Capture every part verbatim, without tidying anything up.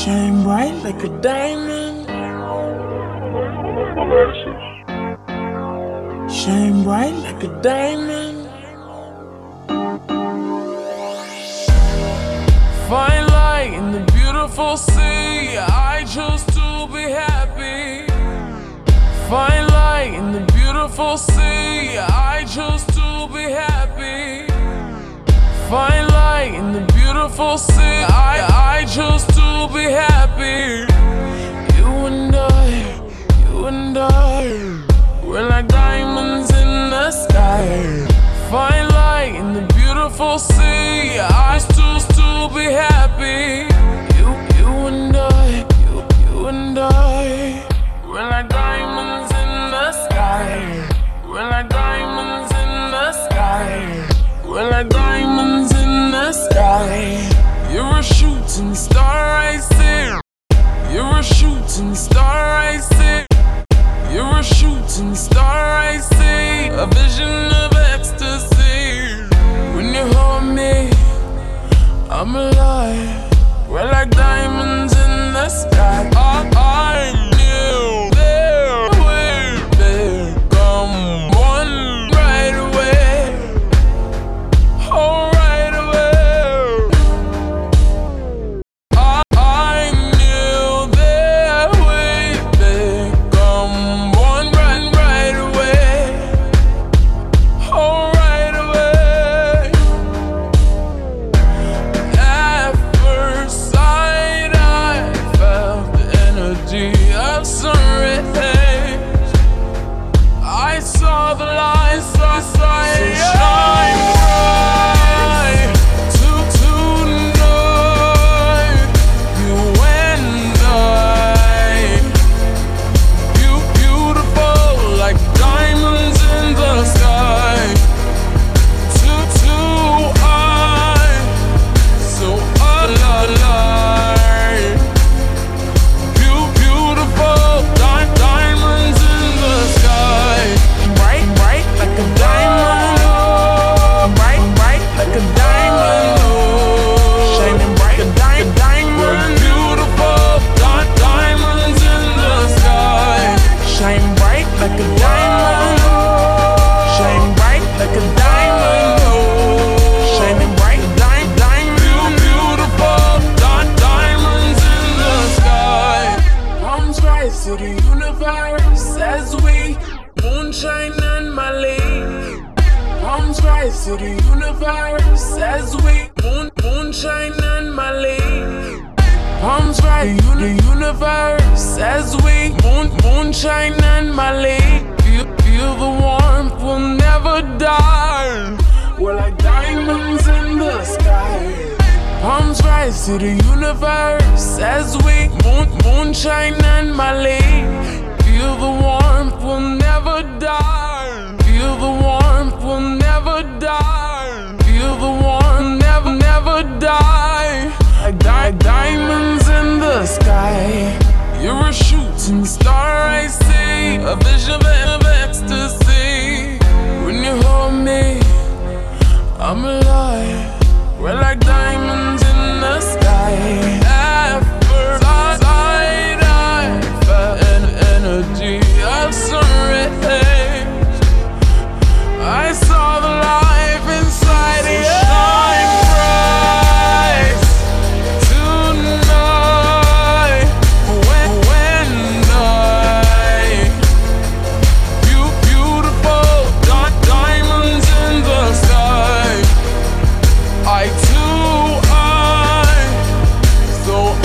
Shine bright like a diamond. Shine bright like a diamond. Fine light in the beautiful sea. I choose to be happy. Fine light in the beautiful sea. I choose to be happy. Fine light in the beautiful sea. I, I choose to be happy. You and I, you and I, we're like diamonds in the sky. Fine light in the beautiful sea. I choose to be happy. You, you and I, you, you and I, we're like diamonds in the sky. We're like diamonds in the sky. We're like diamonds in the sky. You're a shooting star, I see. You're a shooting star, I see. You're a shooting star, I see. A vision of ecstasy. When you hold me, I'm alive. We're like diamonds in the sky. I, I knew there would become one right away. Oh, right away. I, I knew there would become one right, right away. Oh, right away. At first sight, I felt the energy of sun rays. I saw the light, saw sight. So shine bright to tonight. You and I, you beautiful like diamonds in the sky. Two, two, I, so alive. You beautiful di- diamonds in the sky. Bright, bright like a diamond. Bright, bright like a diamond. Shining bright, a di- diamond. We're beautiful di- diamonds in the sky. Shine bright like a diamond. Shine bright like a diamond. Shining bright, di- diamond. Beautiful di- diamonds in the sky. Palms rise to the universe as we moonshine and Malay. Palms rise to the universe as we moon, moonshine and Malay. Palms rise to the universe as we moon, moonshine and Malay. Feel, feel the warmth, we'll never die. We're like diamonds in the sky. Palms rise to the universe as we moon, moonshine and Malay. Feel the warmth, we'll never die. Feel the warmth, we'll never die. Feel the warmth, never, never die. Like di- diamonds in the sky. You're a shooting star, I see. A vision of ecstasy. When you hold me, I'm alive. We're like diamonds in the sky. At first sight, I felt an energy of sun rays. I saw the life inside you. Shine bright tonight. When, when I, you beautiful di- diamonds in the sky. I too, I, so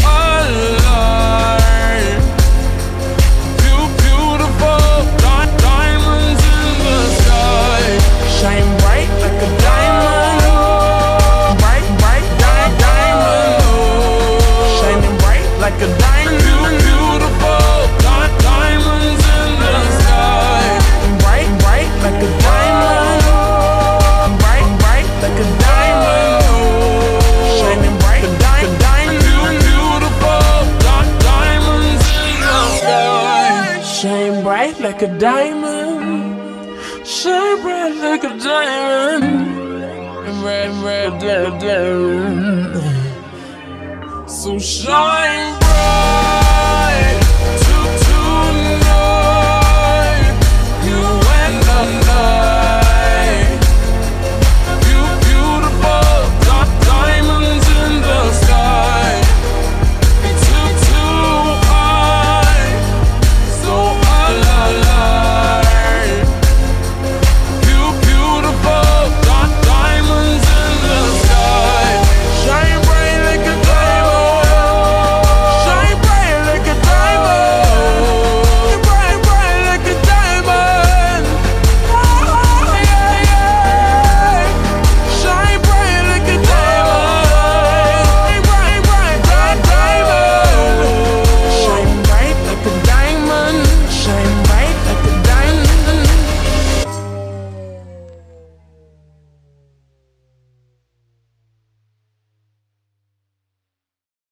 alive. You beautiful di- diamonds in the sky. Shine bright like a diamond. Bright, bright, di- diamond. Shining bright like a diamond. Beautiful di- diamonds in the sky. Bright, bright like a diamond. Bright, bright like a diamond. Shining bright, di- diamond. Beautiful di- diamonds in the sky. Shine bright like a diamond. Shine bright like a diamond. Red, red, red, red. So shine bright.